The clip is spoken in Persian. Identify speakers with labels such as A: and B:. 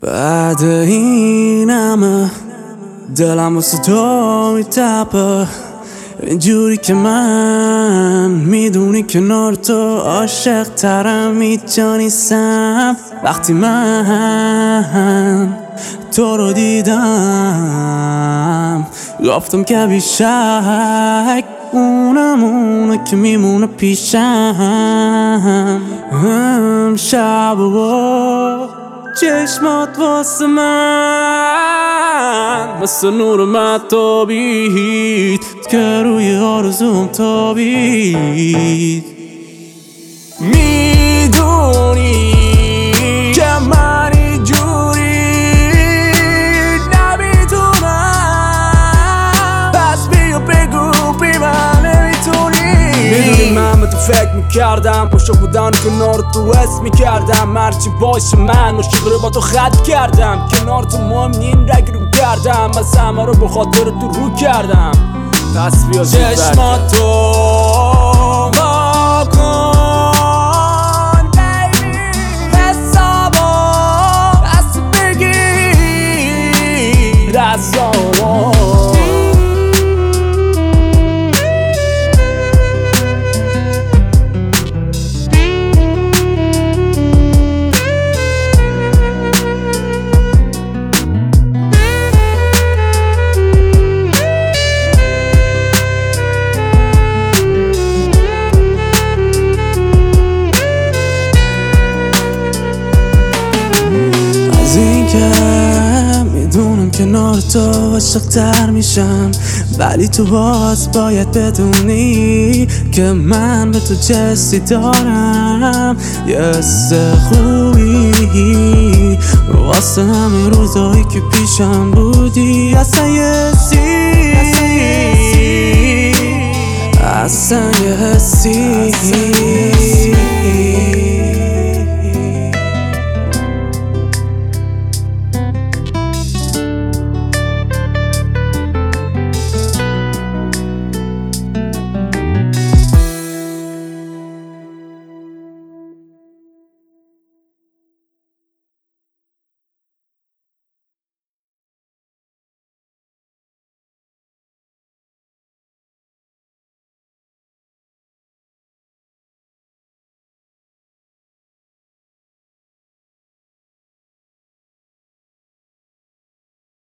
A: بعد این همه دلم واسه تو میتپه، اینجوری که من میدونی کنار تو عاشق ترم اینجا نیستم. وقتی من تو رو دیدم گفتم که بیشک اونمونه که میمونه پیشم. شب و چشمات واسه من مثل نور مهتابید که روی آرزوم تابید. میدونی که من اینجوری نمیتونم، پس بیا بگو بی من نمیتونی. میدونی من به تو فکر میکردم، عاشق بودن کنار تو حس میکردم، هرچی باشه من عاشق رو با تو خط کردم، کنار تو مهمین رگ رو کردم، از همه رو به خاطر تو رو کردم. پس بیا چشماتو وا کن بیبی، حسابو دست بگیر از آوا. میدونم کنار تو عاشق‌تر میشم، ولی تو باز باید بدونی که من به تو جستی دارم. یه حس خوبی واسه همه روزایی که پیشم بودی، اصلا یه حسی